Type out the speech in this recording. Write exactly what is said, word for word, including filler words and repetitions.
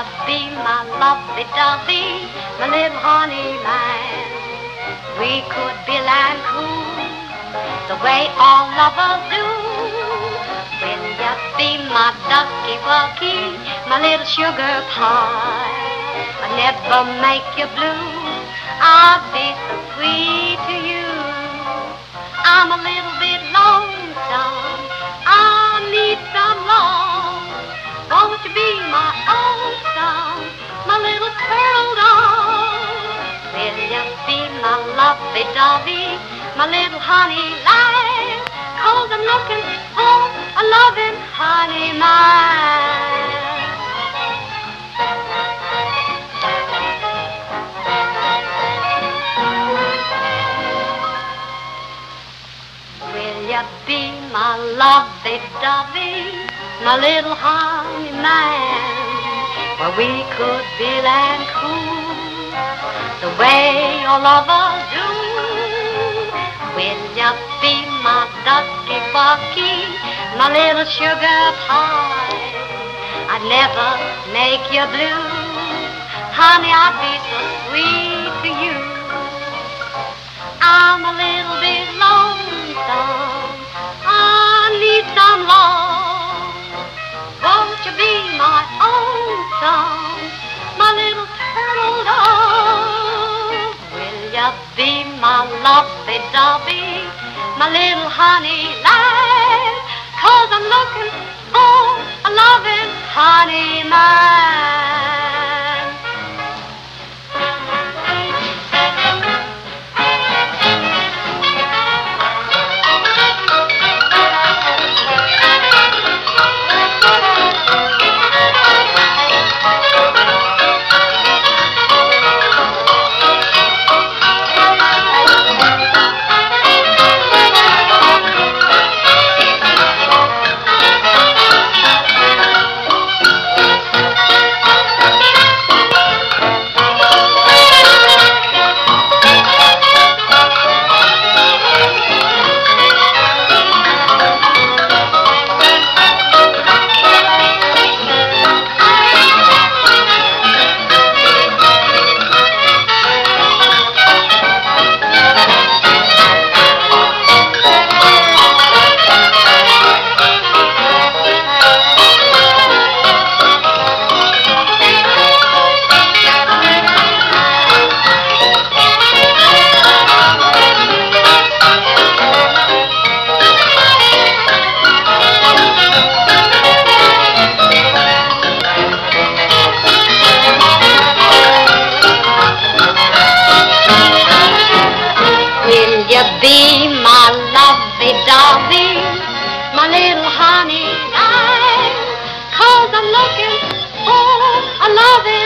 be my lovey-dovey, my little honey lamb? We could be land cool the way all lovers do. Will you be my ducky-wucky, my little sugar pie? I'd never make you blue, I'd be so sweet to you. I'm a little bit lonesome, I need some love. Won't you be my own son, my little turtle dove? Will you be my lovey-dovey, my little honey lamb? 'Cause I'm looking for a loving honey man. Will you be my lovey-dovey, my little honey man? Where we could be land cool the way all lovers do. Will you be my ducky-wucky, my little sugar pie? I'd never make you blue, honey, I'd be so sweet to you. I'm a little bit lonesome, I need some love. Won't you be my own son, my little turtle dove? Will you be my lovey-dovey, my little honey lamb? 'Cause I'm looking for a loving honey man. Be my lovey-dovey, my little honey lamb, 'cause I'm looking for a loving